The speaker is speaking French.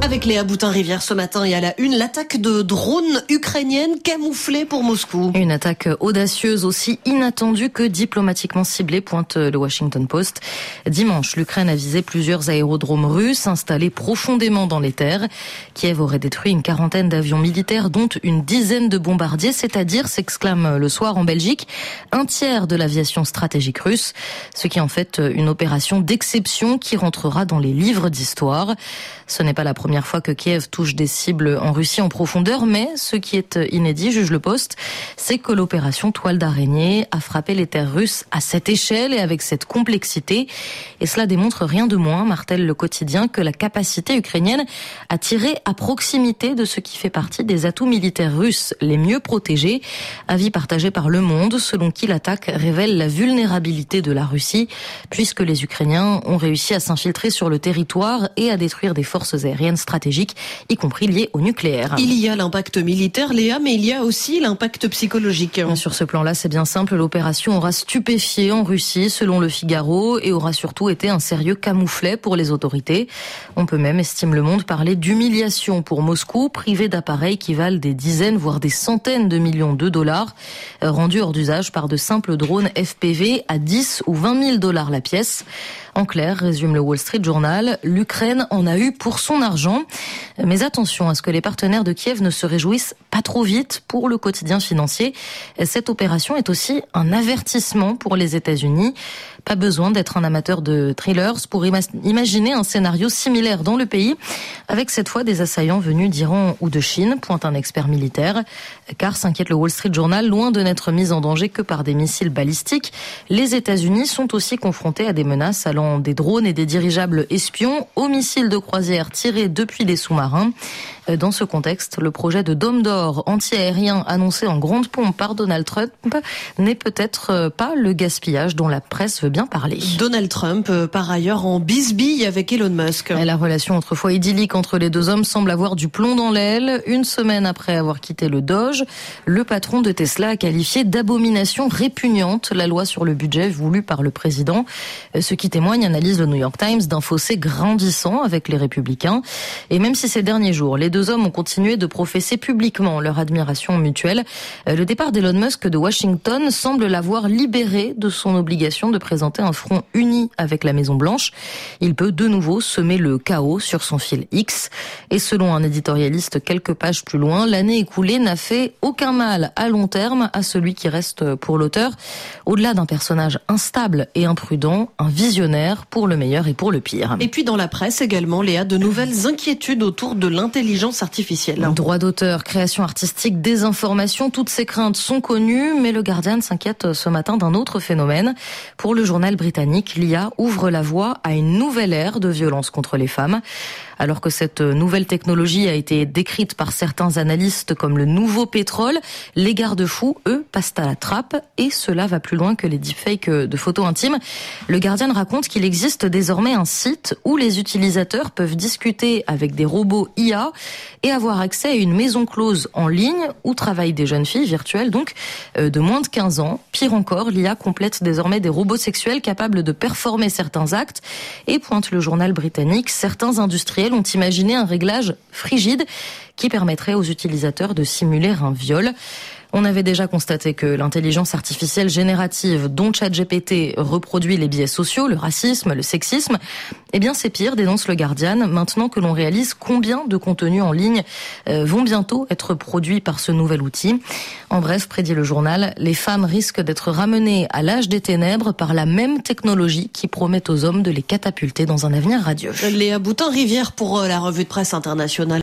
Avec Léa Boutin-Rivière ce matin et à la une, l'attaque de drones ukrainiennes camouflées pour Moscou. Une attaque audacieuse, aussi inattendue que diplomatiquement ciblée, pointe le Washington Post. Dimanche, l'Ukraine a visé plusieurs aérodromes russes installés profondément dans les terres. Kiev aurait détruit une quarantaine d'avions militaires, dont une dizaine de bombardiers, c'est-à-dire, s'exclame le soir en Belgique, un tiers de l'aviation stratégique russe, ce qui en fait une opération d'exception qui rentrera dans les livres d'histoire. Ce n'est pas la première fois que Kiev touche des cibles en Russie en profondeur, mais ce qui est inédit, juge le Post, c'est que l'opération Toile d'araignée a frappé les terres russes à cette échelle et avec cette complexité. Et cela démontre rien de moins, martèle le quotidien, que la capacité ukrainienne à tirer à proximité de ce qui fait partie des atouts militaires russes les mieux protégés. Avis partagé par Le Monde, selon qui l'attaque révèle la vulnérabilité de la Russie, puisque les Ukrainiens ont réussi à s'infiltrer sur le territoire et à détruire des forces aériennes stratégiques, y compris liées au nucléaire. Il y a l'impact militaire, Léa, mais il y a aussi l'impact psychologique. Sur ce plan-là, c'est bien simple, l'opération aura stupéfié en Russie, selon Le Figaro, et aura surtout été un sérieux camouflet pour les autorités. On peut même, estime Le Monde, parler d'humiliation pour Moscou, privé d'appareils qui valent des dizaines, voire des centaines de millions de dollars, rendus hors d'usage par de simples drones FPV à 10 ou 20 000 dollars la pièce. En clair, résume le Wall Street Journal, l'Ukraine en a eu pour son argent. Mais attention à ce que les partenaires de Kiev ne se réjouissent pas trop vite pour le quotidien financier. Cette opération est aussi un avertissement pour les États-Unis. Pas besoin d'être un amateur de thrillers pour imaginer un scénario similaire dans le pays, avec cette fois des assaillants venus d'Iran ou de Chine, pointe un expert militaire. Car, s'inquiète le Wall Street Journal, loin de n'être mis en danger que par des missiles balistiques, les États-Unis sont aussi confrontés à des menaces allant des drones et des dirigeables espions aux missiles de croisière tirés depuis des sous-marins. Dans ce contexte, le projet de Dôme d'Or anti-aérien annoncé en grande pompe par Donald Trump n'est peut-être pas le gaspillage dont la presse veut bien parler. Donald Trump, par ailleurs, en bisbille avec Elon Musk. La relation autrefois idyllique entre les deux hommes semble avoir du plomb dans l'aile. Une semaine après avoir quitté le Doge, le patron de Tesla a qualifié d'abomination répugnante la loi sur le budget voulue par le président. Ce qui témoigne, analyse le New York Times, d'un fossé grandissant avec les républicains. Et même si ces derniers jours, les deux hommes ont continué de professer publiquement leur admiration mutuelle, le départ d'Elon Musk de Washington semble l'avoir libéré de son obligation de présenter un front uni avec la Maison-Blanche. Il peut de nouveau semer le chaos sur son fil X. Et selon un éditorialiste quelques pages plus loin, l'année écoulée n'a fait aucun mal à long terme à celui qui reste pour l'auteur. Au-delà d'un personnage instable et imprudent, un visionnaire pour le meilleur et pour le pire. Et puis dans la presse également, Léa, de nouvelles inquiétudes autour de l'intelligence artificielle. Droit d'auteur, création artistique, désinformation, toutes ces craintes sont connues, mais le Guardian s'inquiète ce matin d'un autre phénomène. Pour le journal britannique, l'IA ouvre la voie à une nouvelle ère de violence contre les femmes. Alors que cette nouvelle technologie a été décrite par certains analystes comme le nouveau pétrole, les garde-fous, eux, passent à la trappe et cela va plus loin que les deepfakes de photos intimes. Le Guardian raconte qu'il existe désormais un site où les utilisateurs peuvent discuter avec des robots IA et avoir accès à une maison close en ligne où travaillent des jeunes filles virtuelles, donc de moins de 15 ans. Pire encore, l'IA complète désormais des robots sexuels capables de performer certains actes et, pointe le journal britannique, certains industriels ont imaginé un réglage frigide qui permettrait aux utilisateurs de simuler un viol. On avait déjà constaté que l'intelligence artificielle générative dont ChatGPT reproduit les biais sociaux, le racisme, le sexisme, eh bien c'est pire, dénonce le Guardian, maintenant que l'on réalise combien de contenus en ligne vont bientôt être produits par ce nouvel outil. En bref, prédit le journal, les femmes risquent d'être ramenées à l'âge des ténèbres par la même technologie qui promet aux hommes de les catapulter dans un avenir radieux. Léa Boutin-Rivière pour la revue de presse internationale.